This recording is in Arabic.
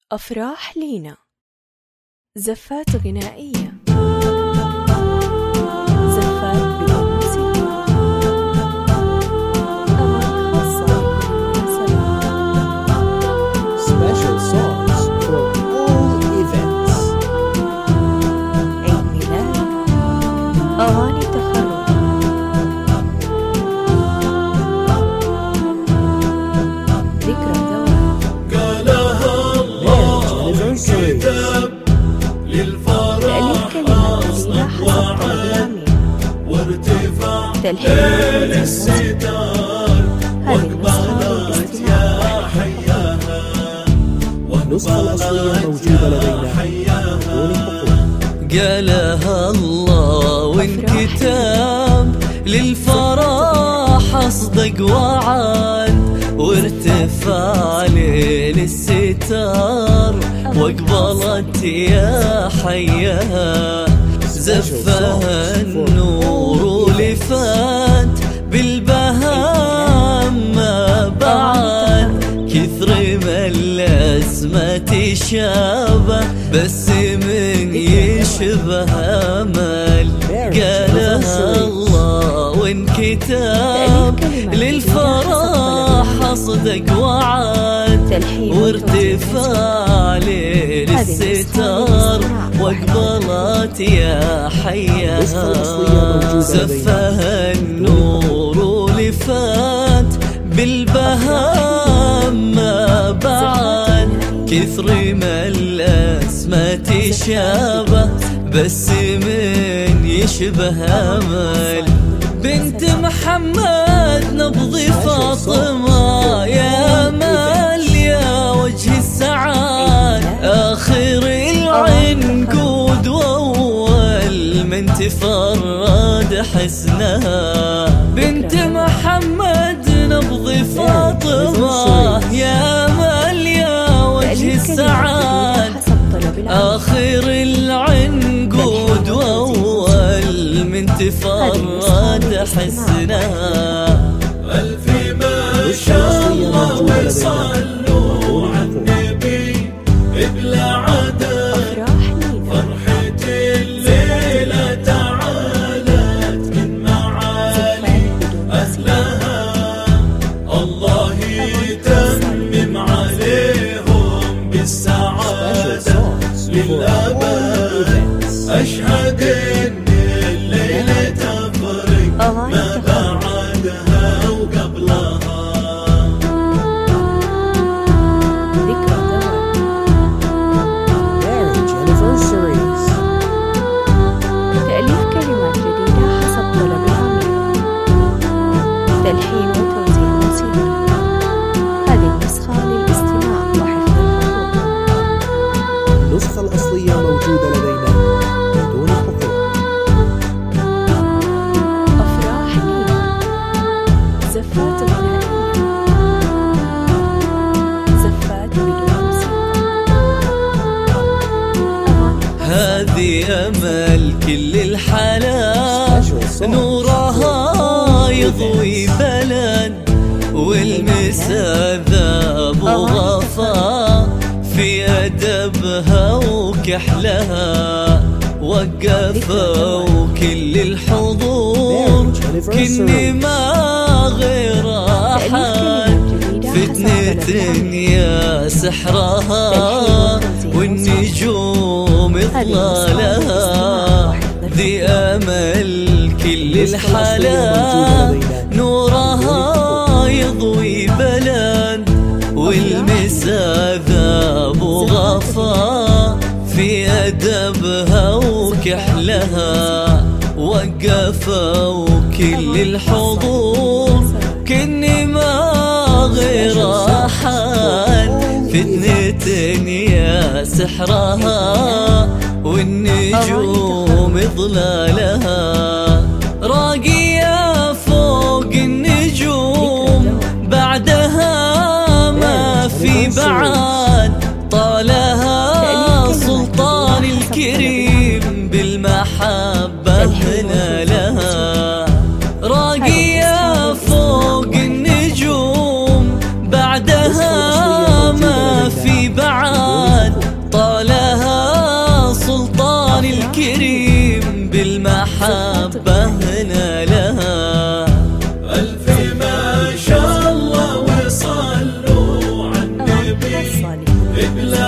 أفراح لينا، زفات غنائية، زفات بدون موسيقى، أغاني خاصة بالمناسبات، special songs for all events, عيد ميلاد، أغاني تخرج، ذكرى زواج، قالها الله والكتاب للفرح أصدق وعد وارتفاع ليل الستار واقبلت يا حياها النسخة الأصلية موجودة لدينا بدون حقوق. قالها الله وانكتاب للفرح أصدق وعد وارتفاع ليل الستار واقبلت يا حياها زفها النور ولفات بالبهام ما بعد كثر ما الأسماء تشابه بس من يشبه أمل قالها الله وانكتاب للفرح أصدق وعد وارتفاع ليل الستار واقبلت يا حياها زفها النور ولفات بالبهام ما بعد كثر ما الأسماء تشابه بس من يشبه أمل بنت محمد نبض فاطمة يا أمل يا وجه السعاد آخر العنقود وأول من تفرد حسنها بنت محمد نبض فاطمة يا أمل يا وجه السعاد آخر العنقود وأول من تفرد حسنها ألف ما شاء الله وصلوا على النبي بلا عدد فرحة الليلة تعالت من معالي أهلها الله يتمم عليهم بالسعادة للأبد أشهد إن الليلة تفرق ما بعدها وقبلها ذكرى زواج، marriage anniversaries, تأليف كلمات جديدة حسب طلب العميل، تلحين وتوزيع موسيقي. هذه النسخة للاستماع وحفظ الحقوق. النسخة الأصلية موجودة لدينا بدون حقوق. أفراح لينا، زفات غنائية، زفات بدون موسيقى، أغاني هذه أمل كل الحالات نورها يضوي بلد والمسا ذاب وغفا في أدبها وكحلها وقفوا كل الحضور كني ما غير أحد فتنة يا سحرها والنجوم إضلالها ذي أمل كل الحالات نورها يضوي بلد والمسا ذاب وغفا في أدبها وكحلها وقفوا كل الحضور كني ما غير أحد فتنة يا سحرها والنجوم إضلالها راقية فوق النجوم بعدها ما في بعد طالها سلطان الكريم بالمحبة هنا لها راقية فوق النجوم بعدها ما في بعد ببلاد